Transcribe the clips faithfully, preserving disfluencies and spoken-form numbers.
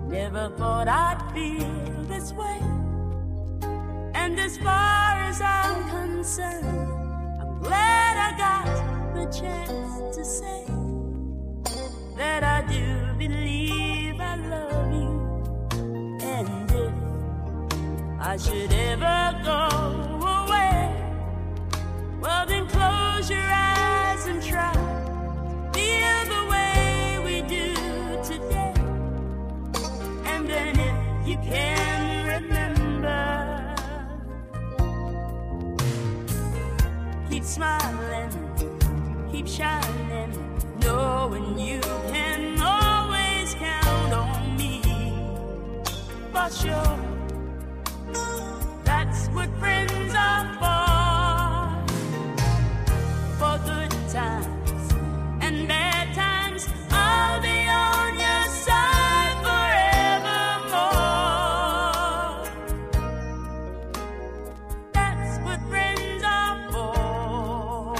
Never thought I'd feel this way. And as far as I'm concerned, I'm glad I got the chance to say that I do believe I love you. And if I should ever go away, well then close your eyes and try to feel the way we do today. And then if you can remember, keep smiling, keep shining, knowing you can always count on me. For sure, that's what friends are for. For good times and bad times, I'll be on your side forevermore. That's what friends are for.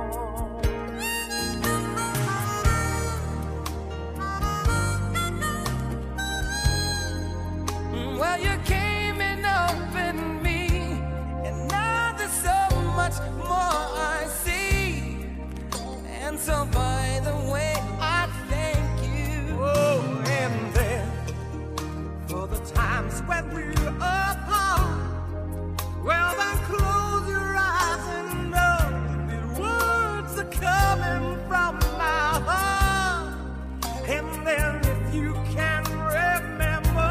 Well, you came and opened me, and now there's so much more I see. And so, by the way, I thank you. Oh, and then for the times when we're apart, well, then close your eyes and know the words are coming from my heart. And then if you can remember,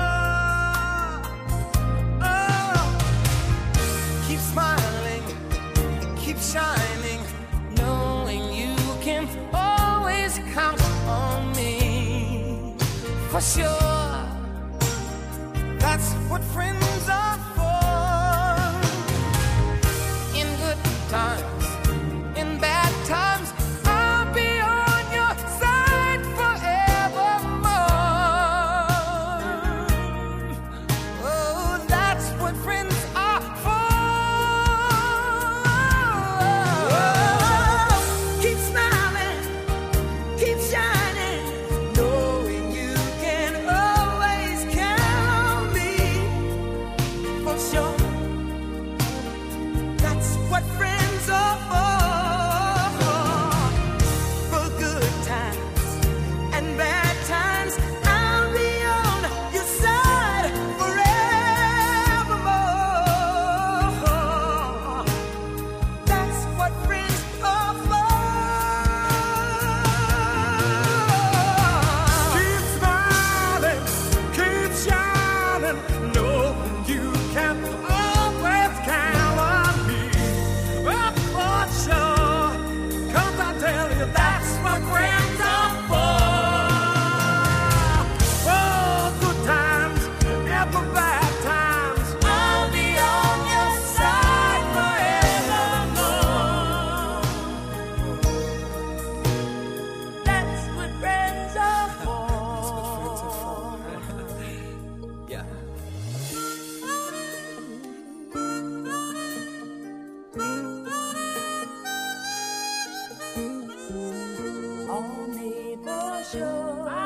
oh, keep smiling, keep shining, knowing you can always count on me. For sure, that's what friends are for. In good times, in bad times, I'll be on your side forevermore. Oh, that's what friends are for. Keep smiling, keep shining, knowing you can always count on me. For sure, that's what friends are for. For good times and bad times, I'll be on your side forevermore. That's what friends are for. Keep smiling, keep shining, knowing you can always count on me. Oh, for sure, 'cause I tell you that's what friends are for. For good times and for bad times, I'll be on your side forevermore. That's what friends are for. Yeah. Only for sure.